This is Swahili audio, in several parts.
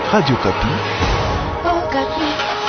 Radio Kapi. Oh, Kapi.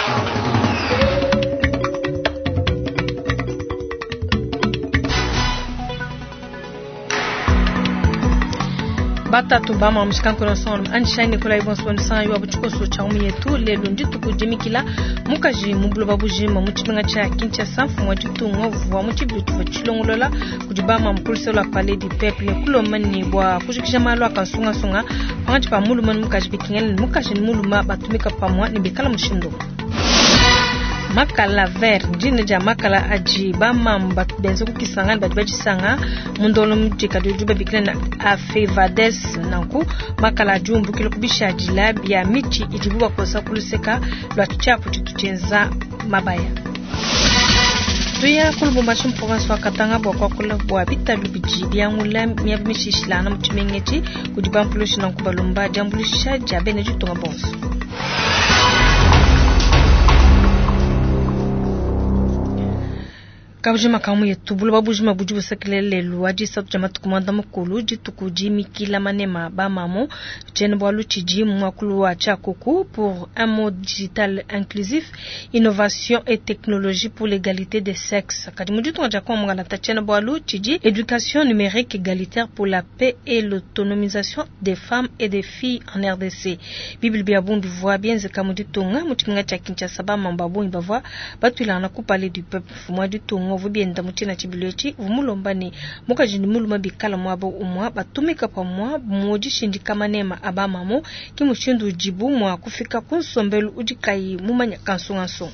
Batatu bama mshikanko na son anshine kola ibonso nsan yo abuchiko so chaumi yetu lelo nditu kujimikila mukaji mublo babujima muchimenga cha Kinshasa mfumwa jitungo vwa muchibitu vachilongolola kujibama mkulise la palais du peuple kulo mani bwa kujikisha malo akansunga sunga pangachi pa muluma mukaji bikingel mukaji muluma batumika pamwa ni bikala mushindo Makala ver jine ja makala aji ba mamba benzo kukisanga badbaji sanga mundolo mjika dujuba bikina afevades nanku makala jumbu kilo kubisha jila bia michi ijibuwa kosa kuluseka lwa tuchapu tutuchenza mabaya tuya kulbu mashum province wa Katanga bwa kwa kula bwa bita lubiji bia ngula miyabimishishilana mtumengechi kujibampuloshi nanku balumba jambulisha jabene jutunga bonso Kabujima kamu yetu bulu babujima bujubu sekilele luwaji satu jamatu kumanda mkulu jitukuji mikila manema ba mamo jenebwalu chiji mwakulu wa chakuku pour un monde digital inclusif, innovation et technologie pour l'égalité des sexes. Kadimujitu ngajakwa mwangalata jenebwalu chiji éducation numérique égalitaire pour la paix et l'autonomisation des femmes et des filles en RDC. Bible biabundu voa bienze kamujitu nga mutiminga cha Kinshasa ba mambabu imbavwa batu ilana kupale du peuple fumwa du tongo vubienda mutina chibilechi vumulombani mukajini muluma bikala mwabo umwa batumika pamwa muji shindika manema abamamo kimushindu jibu mwa kufika kunsombelu ujikai mumanya kansunganso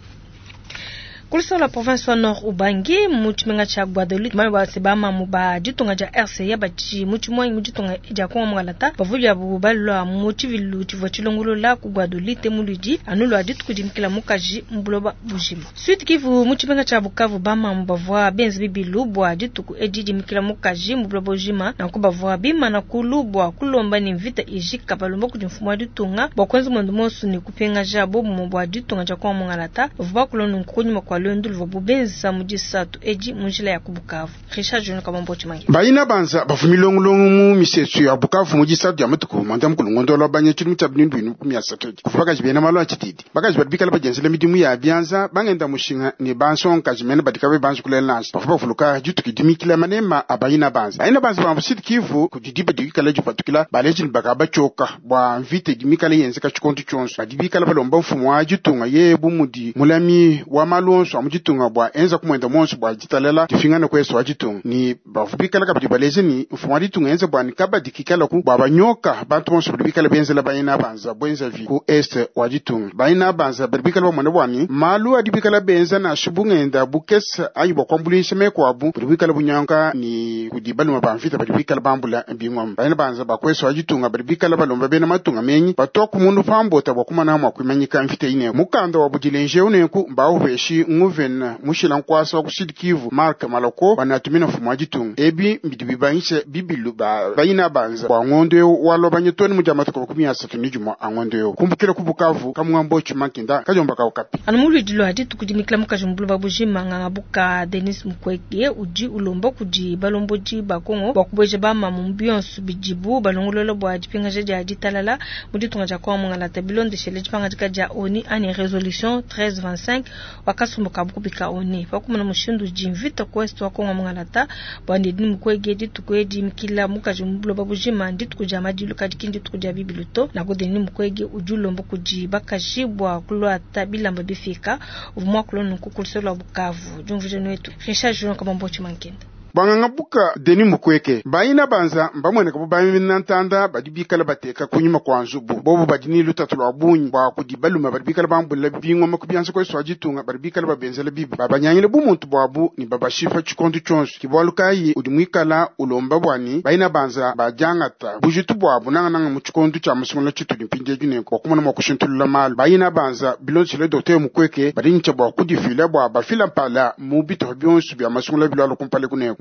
Kulisa la province wa Nord Ubangi muchimenga cha Guadeloupe mwa sebama muba jitunga ja RCA bachi muchimwa mujitunga ja kwa mwangalata bavuli abubalwa muchivilu chivachilongolo la ku Guadeloupe muluji anulo aditu kujimkila mukaji mbuloba bujima suite kivu muchimenga cha Bukavu bama mubavwa benzi bibilu bwa jituku ejiji mikila mukaji mbuloba bujima na kubavwa bima na kulubwa kulomba ni vita ijika balomba kujimfumwa ditunga bokwenzo mondomosu ni kupenga ja bobu mubwa ditunga ja kwa mwangalata vuba kulonu nkunyuma kwa Londul vabubenzi samuji satu eji munjila ya kubukavu Richard Jono kabambochi mangi Baina banza bafumilongolongo mu misetsu ya Bukavu muji satu ya matuku manda mkulungondo la banya chimu tabnindu inu kumya saketi kufaka jibena malo achititi bakaji badbikala bajenzela midimu ya bianza bangenda mushinga ni banson kajimena badikabe banzu kulelansi bafuba fuluka jutuki dimikila manema abaina banza bambusit kivu kujidiba dikala jupatukila balejin bakaba choka bwa mvite dimikala yenze kachikontu chonso badibikala balomba mfumu wa jutunga yebu mudi mulami wa malonso amujitunga bwa enza kumwenda monso bwa jitalela tifingana kweso ajitunga ni bafubikala kabidi balezini mfumu ditunga enza bwa nikaba dikikala ku bwa banyoka bantu monso bikala benzela bayina banza bwenza vi ku est wajitunga bayina banza bikala bamwana bwani malu adibikala benza na shubungenda bukesa ayibo kwambulisha mekwabu bikala bunyanka ni kudibaluma bamfita bikala bambula bingom bayina banza bakweso ajitunga bikala balomba bena matunga menyi batoku mundu fambota bwakumana mwa kwimanyika mfite ine mukanda wabujilenje uneku mbawuveshi nguven mushila nkwasa kusidikivu Mark Maloko banatumina fumu ajitunga ebi mbidibibanyise bibilu bayina banza kwa ngondo walo banyetoni mujamatuka bakumya satunijuma angondo kumbukira kubukavu kamwambo chimakinda kajomba ka Okapi anumulu dilo aditu kujimikila mukajumbulu babujima nganga Denis Mukwege uji ulombo kuji balomboji bakongo bakubweje bama mumbionsu bijibu balongololo bwa jipinga jeja ajitalala muditunga ja kwa mungala tabilon de shele jipanga jikaja oni ani resolution 1325 wakasumbu kabukubika oni pakumana mushindu jimvita kwest wa kongo mwangalata bwandi Denis Mukwege ditu kweji mikila mukajumbulu babujima nditu kujamaji lukajikindi tukuja bibiluto na Denis Mukwege ujulombo kuji bakashibwa kulwa tabila mbabifika uvumwa kulonu kukulisolo Bukavu jumvuje nwetu Richard Jono kabambochi mankenda Banganga buka Denis Mukwege bayina banza mbamwene kabo baminantanda badibikala bateka kunyuma kwanzubu bobo badini lutatu lwabunyi bwa kudibaluma badibikala bambula bingwa makubyanza ko swajitunga badibikala babenzela bibi babanyanyile bumuntu bwabu ni babashifa chikontu chonso kibwalukayi udimwikala ulomba bwani bayina banza bajangata bujitu bwabu nanga mu chikontu cha musumula chitu dipinde june ko kumana makushintulula mal bayina banza bilonsile Dr Mukwege badincha bwa kudifila bwa bafila pala mu bito byonsu bya musumula bilalo kumpale kune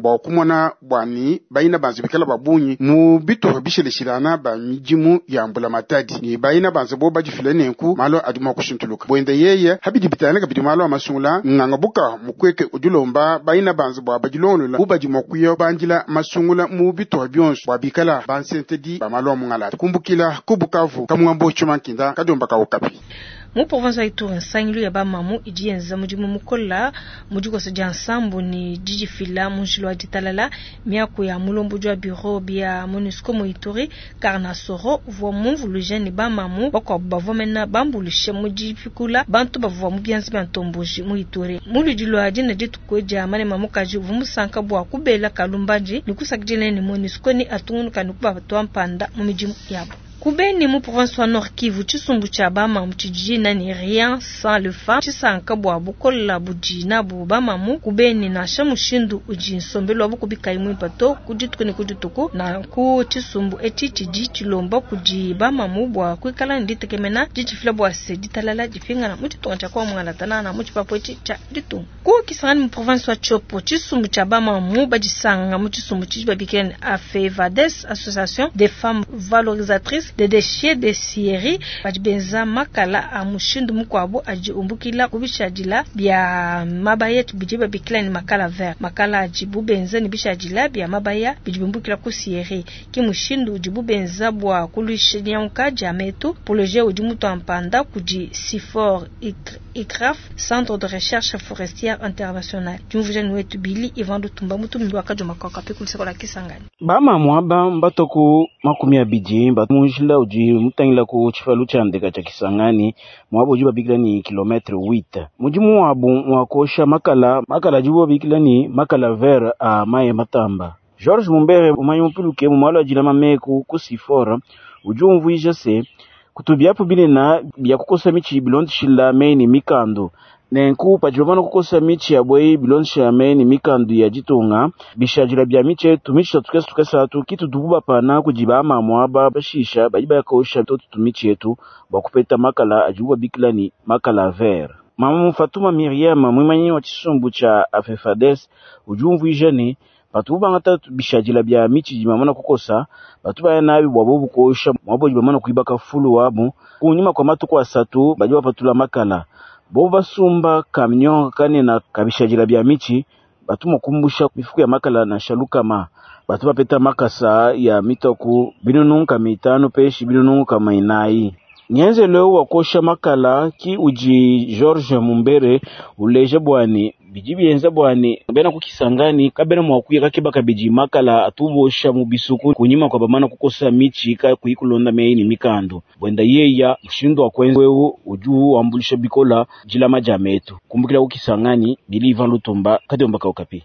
ba kumona bwani baina banzu bikala babunyi mu bito bisheleshirana ba mijimu ya mbula matadi ni baina banzu bo baji filene nku malo aduma kushintuluka boenda yeye habidi bitana ka bidimalo amasungula nganga buka mukweke udulomba baina banzu bo bajilonula ubaji mokuyo banjila masungula mu bito byonso babikala bansentedi bamalo mungala kumbukila kubukavu kamwambo chumankinda kadomba ka okapi mu province ya Ituri nsangilo ya bamamu ijienza mujimu mukola mujuko seja ensemble ni jiji fila munjilo ajitalala miako ya mulombo jwa bureau bia MONUSCO mu Ituri karna soro vo munvu lujeni bamamu bako bavomena bambulishe mujifikula bantu bavo mu bianzi bantomboji mu Ituri mulujilo ajina jitu koja mane mamukaji vumusanka bwa kubela kalumbaji nikusakjene ni MONUSCO ni atunu kanukuba batwampanda mu mijimu yabo kubeni mu province wa Nord Kivu chisumbu cha bama mchijina ni rien sans le fa chisanka bwa bukola bujina bu bama mu kubeni na shamushindu ujinsombelo abukubika imwe pato kujitukuni kujituku na ku chisumbu eti chiji chilomba kuji bama mu bwa kwikala nditekemena jichifila bwa se ditalala jifinga na muchitonga cha kwa mwangatana na muchipapo eti cha ditu ku kisangani mu province wa Chopo chisumbu cha bama mu bajisanga mu chisumbu chijibabikeni AFEVADES Association des femmes valorisatrices de déchets de Syrie bajibenza makala amushindu mukwabo ajiumbukila kubishajila bya mabaya bijiba bikilani makala vert makala ajibu benza ni bishajila bya mabaya bijibumbukila ku Syrie kimushindu ujibu benza bwa kulishinyanka jametu projet ujimuto ampanda kuji Sifor ICRAF Centre de Recherche Forestière International jumvujani wetu bili Ivandu Tumba mutu mbwaka jomakaka pekuliseko la Kisangani bama mwaba mbatoku makumi abiji bamunjila uji mutangila ku chifalu cha ndeka cha Kisangani mwabo uji babikila ni kilometre 8 mujimu wabu mwakosha makala jibu babikila ni makala vert a maye matamba George Mumbere umanyu mpiluke mwalo ajila mameku kusifora ujumvu ijase kutubyapo binena bya kukosa michi bilondi shila maini mikando nenku pajilomano kukosa michi ya bwei bilondi shila maini mikando ya jitonga bishajila bya miche tumichi tukesa kitu dububa pana kujiba ama mwaba bashisha bajiba yakaosha toto tumichi yetu bakupeta makala ajuba bikilani makala vert mama Fatuma Miriam mwimanyi wa chisumbu cha AFEVADES ujumvu ijane batuba ngata bishajila bya michi jimamana kukosa batuba nabi bwabobu koosha mwabo jimamana kuibaka fulu wabo kunyuma kwa matu kwa satu bajiba patula makala bobu basumba kamnyon kane na kabishajila bya michi batuma kumbusha mifuko ya makala na shalukama batuba peta makasa ya mitoku binununka mitano peshi binununka mainai nyenze leo wakosha makala ki uji George Mumbere uleje bwani bijibi yenza bwani bena kukisangani kabena mwakuye kakibaka biji makala atubosha mubisuku kunyima kwa bamana kukosa michi ka kuikulonda meini mikando bwenda yeya mshindo wa kwenwewu uju wambulisha bikola jila majametu kumbukila kukisangani bili Ivan Lutumba kadomba ka okapi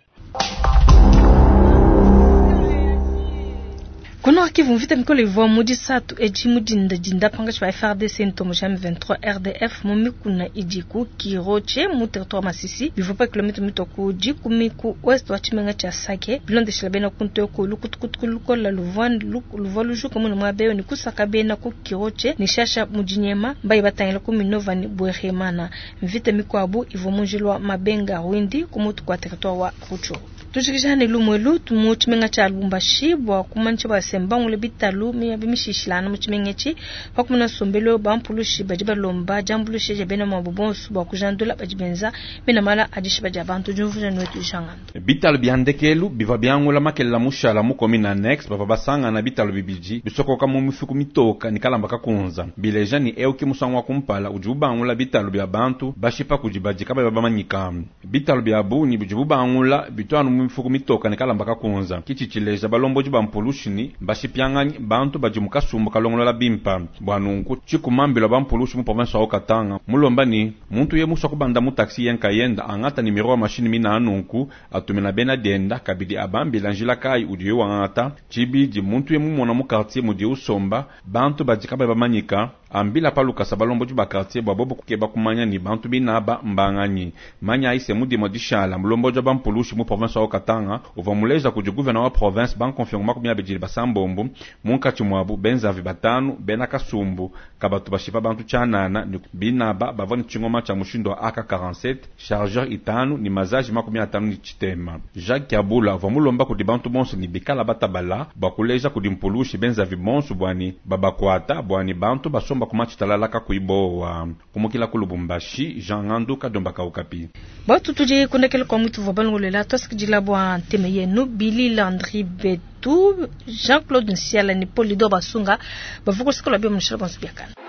Kono Kivu mvita mikolo ivo mudi satu eji mudi ndajinda panga chwa FRDC ntomo jami 23 RDF mumikuna ijiku kiroche mu territoire Masisi bivopa kilometre mitoku jiku miku west wa chimenga cha Sake bilonde shilabena kunto yoko lukutukutukuko la luvoluju komu mwabeyo ni kusaka bena ku kiroche ni shasha mujinyema mbaye batangela ku minova ni bweremana mvita mikwabu ivo mujilwa mabenga windi kumutu kwa territoire wa Rucho tushikishane lumwelu tumuchimenga cha Lubumbashi bwa kumancha ba sembangu le bitalu mi abimishishilana muchimengechi bakumuna sombelo bampulushi bajiba lomba jambulushi jebena mabubonsu bwa kujandula bajibenza mina mala ajishiba jabantu jumvuna nwetu shangana bitalu biandekelu biva biangula makela mushala mukomina next bava basanga na bitalu bibiji bisoko kama mufiku mitoka nikalamba kakunza bileja ni euki musangwa kumpala ujubangula bitalu bya bantu bashipa kujibajika baba manyika bitalu bya buni bijubangula bitwanu mufiku mitoka nikalamba kakunza kichichileja balombo jibampulushini bashipyangani bantu bajimuka sumbu kalongola bimpa bwanunku chikumambilo bampulushi mu province wa Katanga mulomba ni muntu ye musa kubanda mu taxi yenka yenda angata nimero wa machine mina anunku atumena bena denda kabidi abambi lanjila kai udiyo wangata chibidi muntu ye mumona mu quartier mudi usomba bantu bajikaba bamanyika ambila paluka sabalombo ju ba quartier bwa bobo kukeba kumanya ni bantu binaba mbanganyi manya ise mudi modishala mlombo ju ba mpulushi mu province wa Katanga uvamuleja ku gouverneur wa province ban confirma ku byabejili basambombo munka chimwabu benzavi batanu bena kasumbu kabatu bashipa bantu chanana ni binaba bavoni chingoma cha mushindo AK47 chargeur itanu ni mazaji makumi atanu ni chitema Jacques Kabula vamulomba ku bantu bonso ni bikala batabala bakuleja ku dimpulushi benzavi bonso bwani babakwata bwani bantu basomba kumachitalalaka kuibowa kumukila ku Lubumbashi Jean Nganduka dombaka ukapi batu tuje kundekele kwa mwitu vabalngolela toskijila bwa nteme yenu Billy Landry Betu Jean-Claude Nsiala ni Polido Basunga bavuko sikolo bya mshiraba nsubiakana